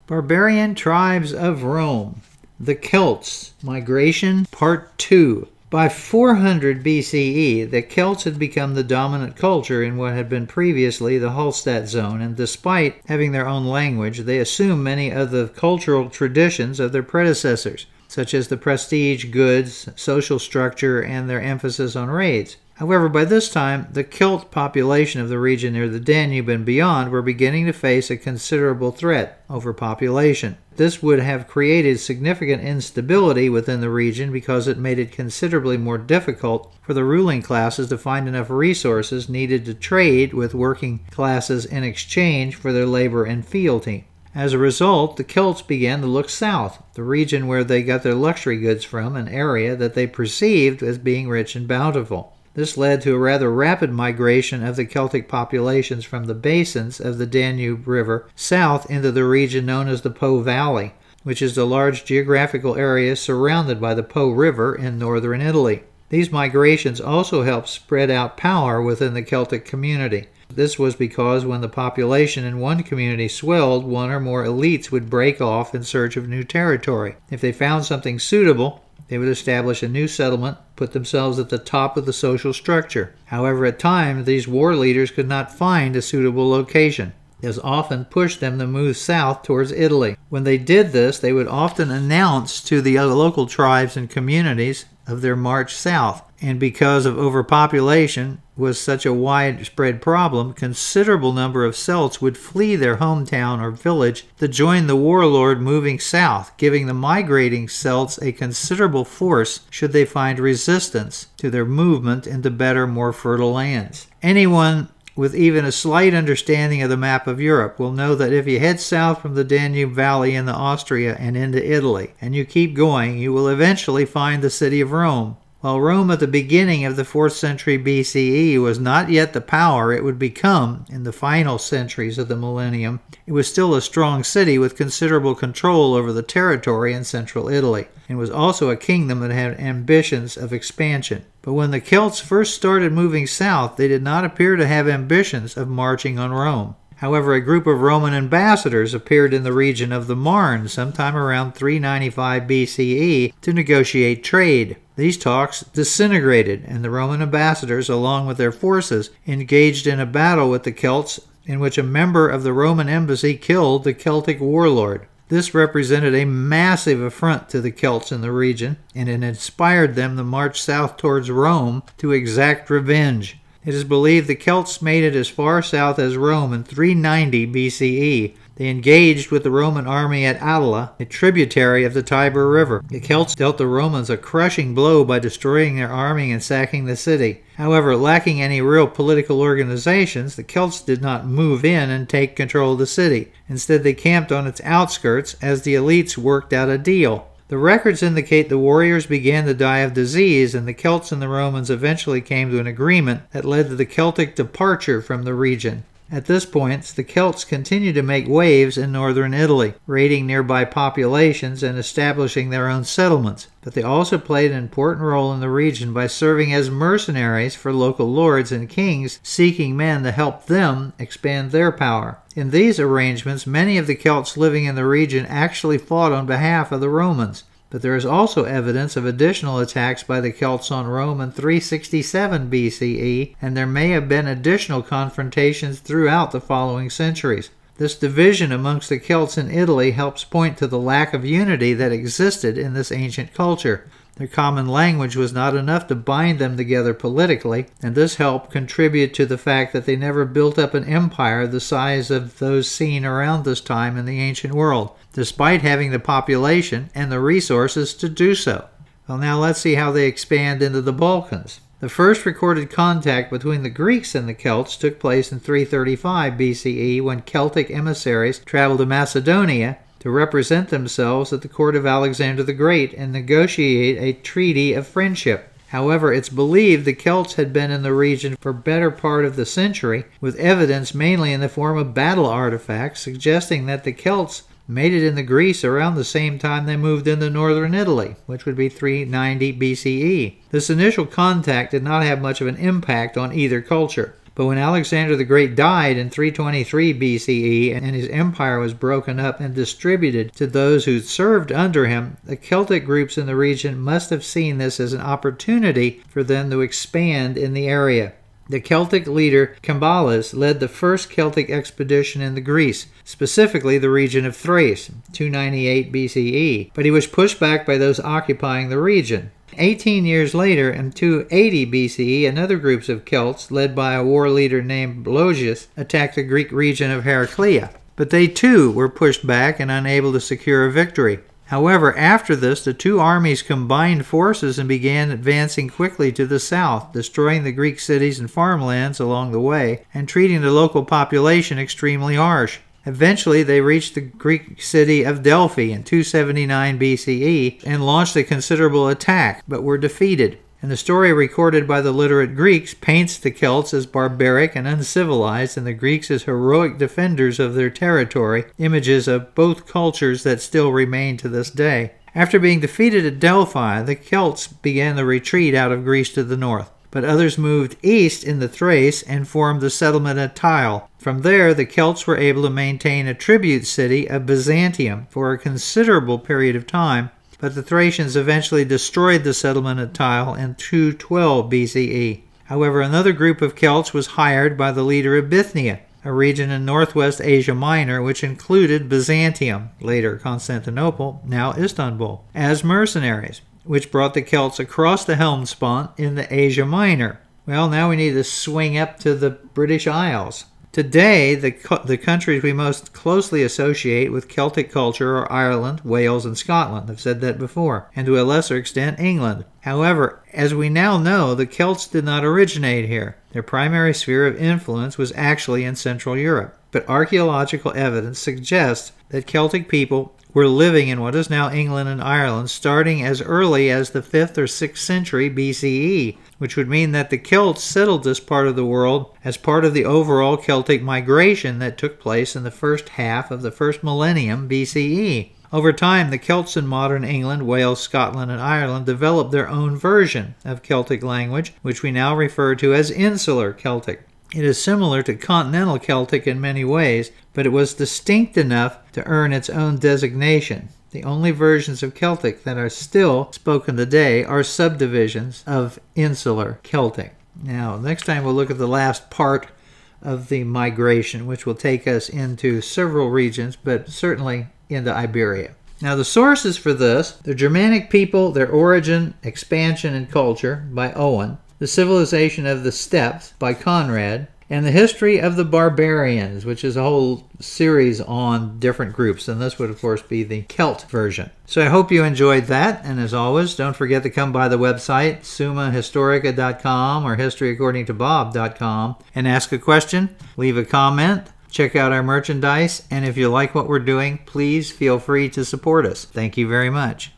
Barbarian Tribes of Rome. The Celts. Migration, Part 2. By 400 BCE, the Celts had become the dominant culture in what had been previously the Hallstatt zone, and despite having their own language, they assumed many of the cultural traditions of their predecessors, such as the prestige, goods, social structure, and their emphasis on raids. However, by this time, the Celt population of the region near the Danube and beyond were beginning to face a considerable threat: overpopulation. This would have created significant instability within the region because it made it considerably more difficult for the ruling classes to find enough resources needed to trade with working classes in exchange for their labor and fealty. As a result, the Celts began to look south, the region where they got their luxury goods from, an area that they perceived as being rich and bountiful. This led to a rather rapid migration of the Celtic populations from the basins of the Danube River south into the region known as the Po Valley, which is the large geographical area surrounded by the Po River in northern Italy. These migrations also helped spread out power within the Celtic community. This was because when the population in one community swelled, one or more elites would break off in search of new territory. If they found something suitable, they would establish a new settlement, put themselves at the top of the social structure. However, at times, these war leaders could not find a suitable location. This often pushed them to move south towards Italy. When they did this, they would often announce to the other local tribes and communities of their march south. And because of overpopulation was such a widespread problem, considerable number of Celts would flee their hometown or village to join the warlord moving south, giving the migrating Celts a considerable force should they find resistance to their movement into better, more fertile lands. Anyone with even a slight understanding of the map of Europe will know that if you head south from the Danube Valley into Austria and into Italy, and you keep going, you will eventually find the city of Rome. While Rome at the beginning of the 4th century BCE was not yet the power it would become in the final centuries of the millennium, it was still a strong city with considerable control over the territory in central Italy, and was also a kingdom that had ambitions of expansion. But when the Celts first started moving south, they did not appear to have ambitions of marching on Rome. However, a group of Roman ambassadors appeared in the region of the Marne sometime around 395 BCE to negotiate trade. These talks disintegrated, and the Roman ambassadors, along with their forces, engaged in a battle with the Celts in which a member of the Roman embassy killed the Celtic warlord. This represented a massive affront to the Celts in the region, and it inspired them to march south towards Rome to exact revenge. It is believed the Celts made it as far south as Rome in 390 BCE. They engaged with the Roman army at Attila, a tributary of the Tiber River. The Celts dealt the Romans a crushing blow by destroying their army and sacking the city. However, lacking any real political organizations, the Celts did not move in and take control of the city. Instead, they camped on its outskirts as the elites worked out a deal. The records indicate the warriors began to die of disease, and the Celts and the Romans eventually came to an agreement that led to the Celtic departure from the region. At this point, the Celts continued to make waves in northern Italy, raiding nearby populations and establishing their own settlements. But they also played an important role in the region by serving as mercenaries for local lords and kings seeking men to help them expand their power. In these arrangements, many of the Celts living in the region actually fought on behalf of the Romans. But there is also evidence of additional attacks by the Celts on Rome in 367 BCE, and there may have been additional confrontations throughout the following centuries. This division amongst the Celts in Italy helps point to the lack of unity that existed in this ancient culture. Their common language was not enough to bind them together politically, and this helped contribute to the fact that they never built up an empire the size of those seen around this time in the ancient world, despite having the population and the resources to do so. Well, now let's see how they expand into the Balkans. The first recorded contact between the Greeks and the Celts took place in 335 BCE when Celtic emissaries traveled to Macedonia to represent themselves at the court of Alexander the Great and negotiate a treaty of friendship. However, it's believed the Celts had been in the region for better part of the century, with evidence mainly in the form of battle artifacts suggesting that the Celts made it into Greece around the same time they moved into northern Italy, which would be 390 BCE. This initial contact did not have much of an impact on either culture, But when Alexander the Great died in 323 BCE and his empire was broken up and distributed to those who served under him, the Celtic groups in the region must have seen this as an opportunity for them to expand in the area. The Celtic leader Cambalus led the first Celtic expedition into Greece, specifically the region of Thrace, 298 BCE, but he was pushed back by those occupying the region. 18 years later, in 280 BCE, another group of Celts, led by a war leader named Blogius, attacked the Greek region of Heraclea, but they too were pushed back and unable to secure a victory. However, after this, the two armies combined forces and began advancing quickly to the south, destroying the Greek cities and farmlands along the way, and treating the local population extremely harsh. Eventually, they reached the Greek city of Delphi in 279 BCE and launched a considerable attack, but were defeated. And the story recorded by the literate Greeks paints the Celts as barbaric and uncivilized and the Greeks as heroic defenders of their territory, images of both cultures that still remain to this day. After being defeated at Delphi, the Celts began the retreat out of Greece to the north, but others moved east into Thrace and formed the settlement at Tyre. From there, the Celts were able to maintain a tribute city of Byzantium for a considerable period of time, but the Thracians eventually destroyed the settlement at Tyre in 212 BCE. However, another group of Celts was hired by the leader of Bithynia, a region in northwest Asia Minor which included Byzantium, later Constantinople, now Istanbul, as mercenaries, which brought the Celts across the Hellespont into Asia Minor. Well, now we need to swing up to the British Isles. Today, the countries we most closely associate with Celtic culture are Ireland, Wales, and Scotland. I've said that before. And to a lesser extent, England. However, as we now know, the Celts did not originate here. Their primary sphere of influence was actually in Central Europe. But archaeological evidence suggests that Celtic people were living in what is now England and Ireland starting as early as the 5th or 6th century BCE, which would mean that the Celts settled this part of the world as part of the overall Celtic migration that took place in the first half of the first millennium BCE. Over time, the Celts in modern England, Wales, Scotland, and Ireland developed their own version of Celtic language, which we now refer to as Insular Celtic. It is similar to Continental Celtic in many ways, but it was distinct enough to earn its own designation. The only versions of Celtic that are still spoken today are subdivisions of Insular Celtic. Now, next time we'll look at the last part of the migration, which will take us into several regions, but certainly into Iberia. Now, the sources for this, the Germanic people, their origin, expansion, and culture by Owen, the civilization of the steppes by Conrad, and the history of the barbarians, which is a whole series on different groups, and this would of course be the Celt version. So I hope you enjoyed that, and as always, don't forget to come by the website summahistorica.com or historyaccordingtobob.com and ask a question, leave a comment, check out our merchandise, and if you like what we're doing, please feel free to support us. Thank you very much.